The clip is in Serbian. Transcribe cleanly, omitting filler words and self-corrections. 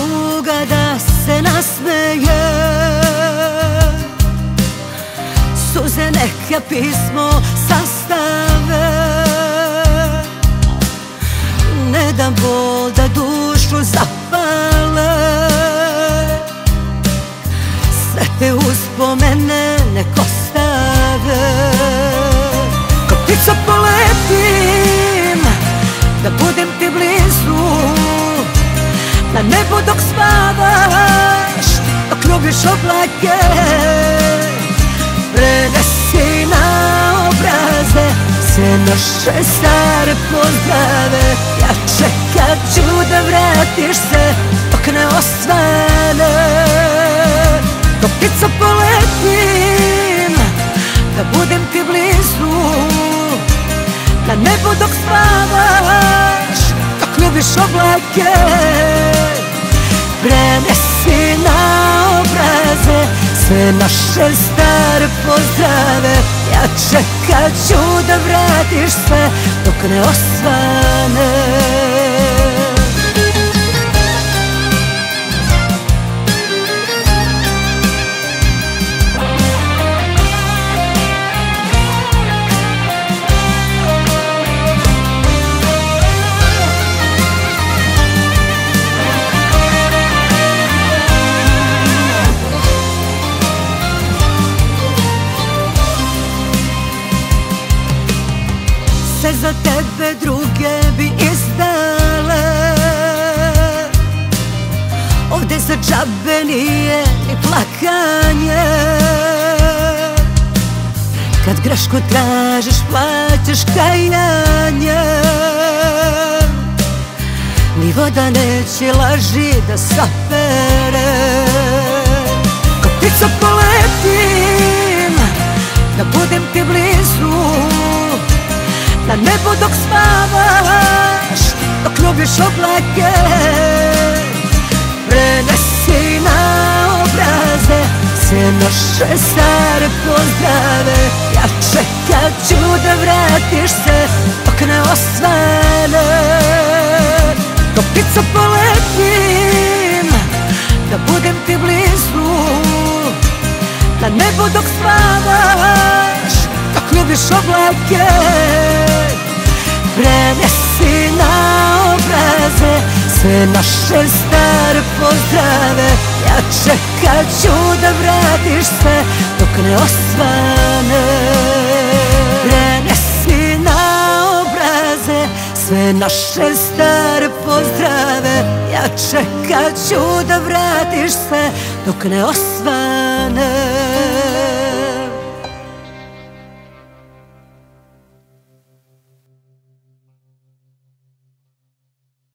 tuga da se nasmeje, suze neka pismo sastave. Ne dam bol da dušu zapale, sve te uspomene nek ostave. Ko ptico poletim, da budem ti blizu, na nebu dok spavaš, dok ljubiš oblake. Prenesi na obraze sve naše stare pozdrave. Ja čekat ću da vratiš se dok ne osvane. Ko ptico poletim, da budem ti blizu, na nebu dok spavaš, dok ljubiš oblake. Prenesi na obraze sve naše stare pozdrave. Ja čekat ću da vratiš sve dok ne osvane. Sve za tebe druge bi izdale, ovde za džabe nije ni plakanje. Kad grešku tražiš plaćaš kajanje, ni voda neće laži da sapere. Ko ptico poletim, da budem ti blizu, na nebu dok spavaš, dok ljubiš oblake. Prenesi na obraze sve naše stare pozdrave. Ja čekat ću da vratiš se dok ne osvane. Ko ptico poletim, da budem ti blizu, na nebu dok spavaš, dok ljubiš oblake. Prenesi na obraze sve naše stare pozdrave. Ja čekat ću da vratiš se dok ne osvane. Prenesi na obraze sve naše stare pozdrave. Ja čekat ću da vratiš se dok ne osvane.